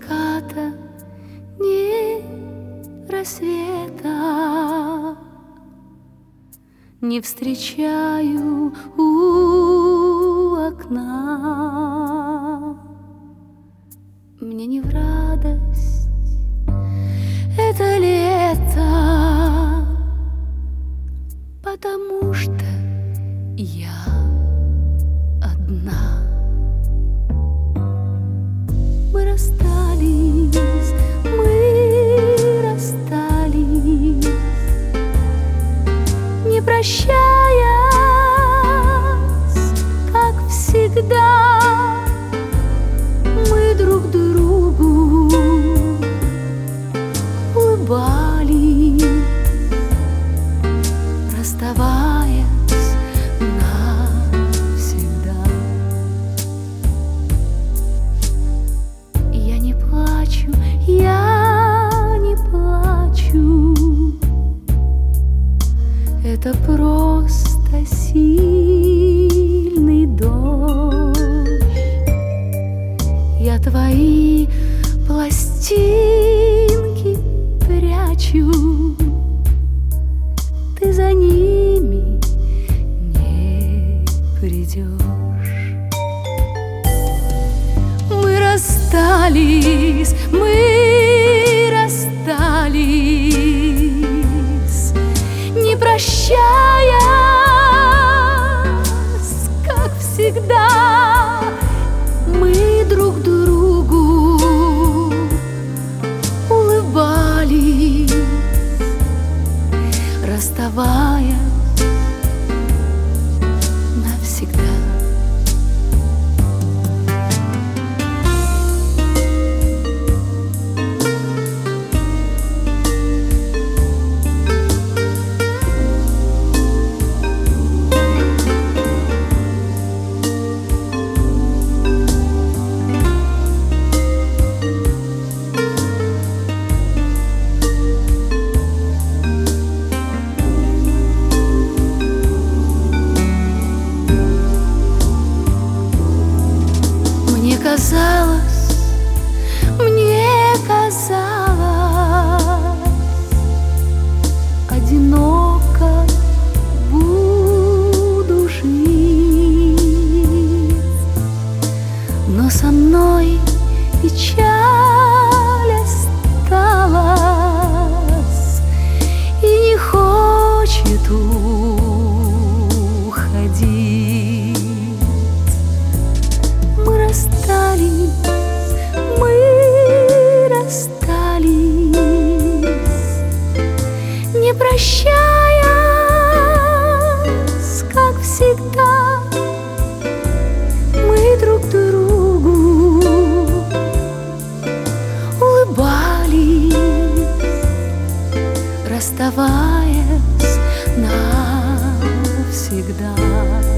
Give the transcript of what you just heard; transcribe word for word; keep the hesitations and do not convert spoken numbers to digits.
заката, ни рассвета не встречаю у окна. Мне не в радость это лето, потому что я одна. Мы расстались, мы расстались, не прощаясь, как всегда. Мы друг другу улыбались, расставаясь навсегда. Я не плачу, я не плачу, это просто сильный дождь. Я твои пластинки прячу, ты за ними не придешь. Мы расстались, мы расстались, не прощаясь, как всегда. Мы друг другу улыбались, расставаясь навсегда. Мне казалось, мне казалось, одиноко буду жить, но со мной печаль осталась и не хочет уходить. Мы расстались, мы расстались, не прощаясь, как всегда. Мы друг другу улыбались, расставаясь навсегда.